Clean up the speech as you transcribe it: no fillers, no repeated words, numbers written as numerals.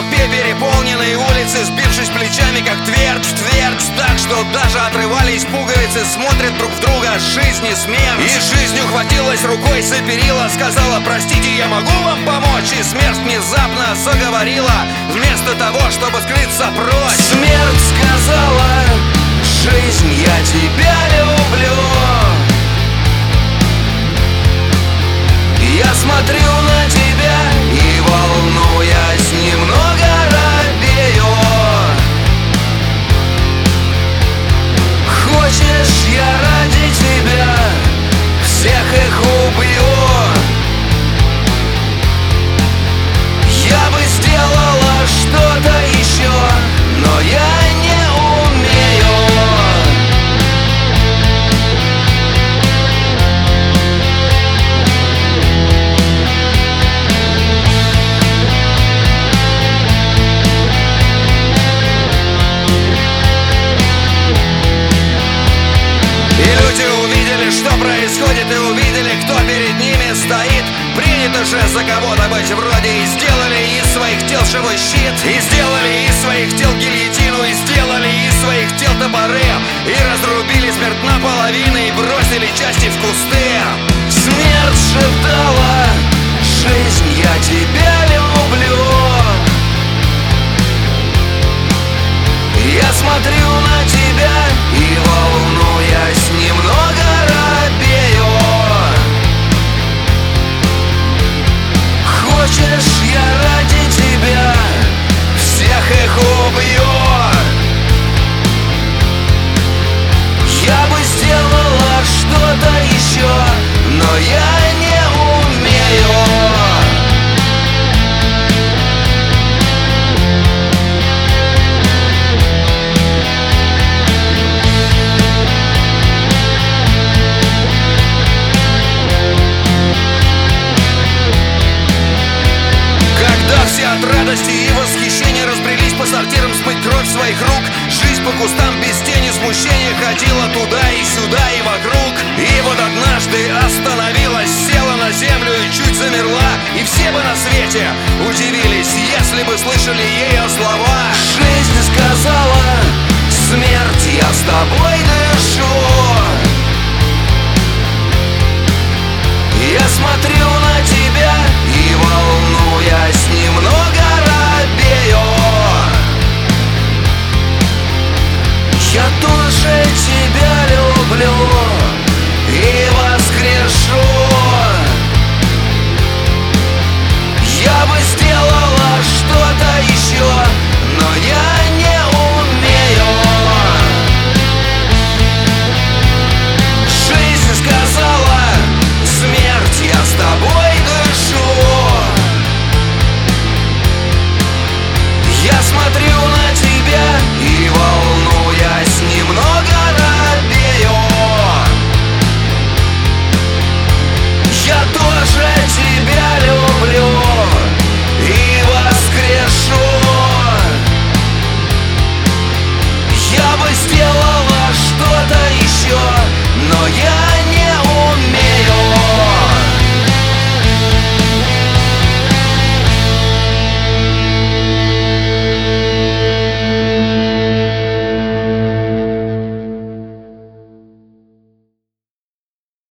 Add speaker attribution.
Speaker 1: толпе переполненной улицы, сбившись плечами, как твердь в твердь, так что даже отрывались пуговицы, смотрят друг в друга жизнь и смерть. И жизнь ухватилась рукой за перила, сказала: простите, я могу вам помочь? И смерть внезапно заговорила, вместо того, чтобы скрыться прочь. Смерть сказала: жизнь, я тебя люблю. Я смотрю на тебя и, волнуясь, немного робею. Хочешь, я ради тебя всех их убью? Я бы сделала что-то еще, но я не умею. Что происходит, и увидели, кто перед ними стоит. Принято же за кого-то быть вроде. И сделали из своих тел живой щит, и сделали из своих тел гильотину, и сделали из своих тел топоры, и разрубили смерть наполовину, и бросили части в кусты. Смерть шептала: жизнь, я тебя люблю. Я смотрю на тебя и, волнуясь, немного робею. Хочешь, я ради тебя всех их убью? Я бы сделала что-то еще, но я не умею. Все от радости и восхищения разбрелись по сортирам смыть кровь своих рук. Жизнь по кустам без тени смущения ходила туда и сюда и вокруг. И вот однажды остановилась, села на землю и чуть замерла. И все бы на свете удивились, если бы слышали ее слова. Жизнь сказала: смерть, я с тобой дышу. Я смотрю